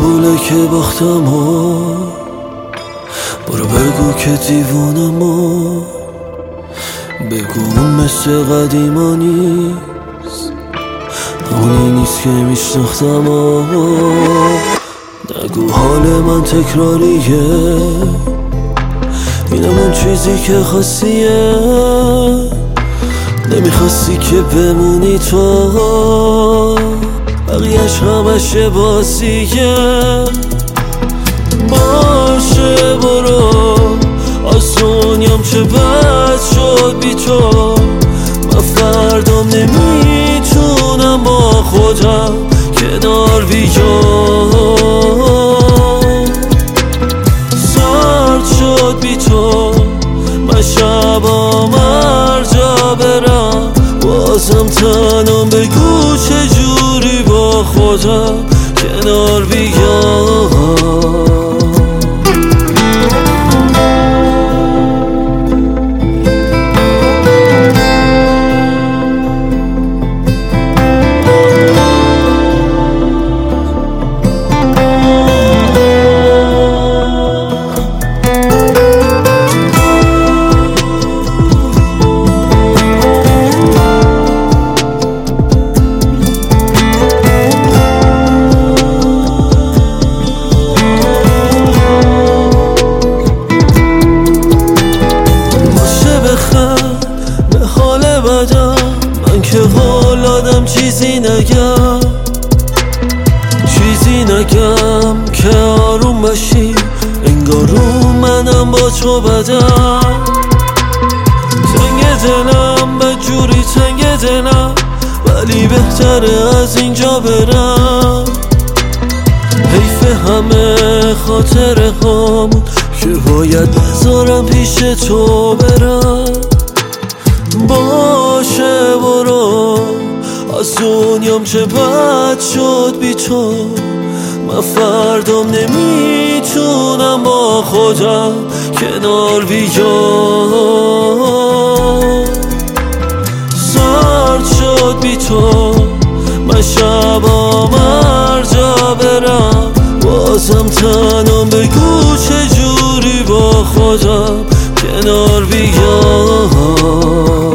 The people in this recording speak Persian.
قبوله که باختم و برو بگو که دیوونم و بگو اون مثل قدیما نیست، همونی نیست که میشناختم و نگو حال من تکراریه، اینم اون چیزی که خواستیه، نمیخواستی که بمونی تو، بقیهش همش بازیه. باشه برو از دنیام چه بد شد بی تو، من فردام نمیتونم با خودم کنار بیام، سرد شد بی تو، من شبام هر جا برم بازم تنم، بگو چجوری با خودم کنار بیام. من که قول دادم چیزی نگم که آروم باشی، انگار رو منم با تو بدم، تنگ دلم بدجوری تنگ دلم، ولی بهتره از اینجا برم، حیف همه خاطره هامون که باید بذارم پیش تو برم. باشه برو از دنیام چه بد شد بی تو، من فردام نمیتونم با خودم کنار بیام، سرد شد بی تو، من شبام هر جا برم بازم تنم، بگو چجوری با خودم کنار بیام.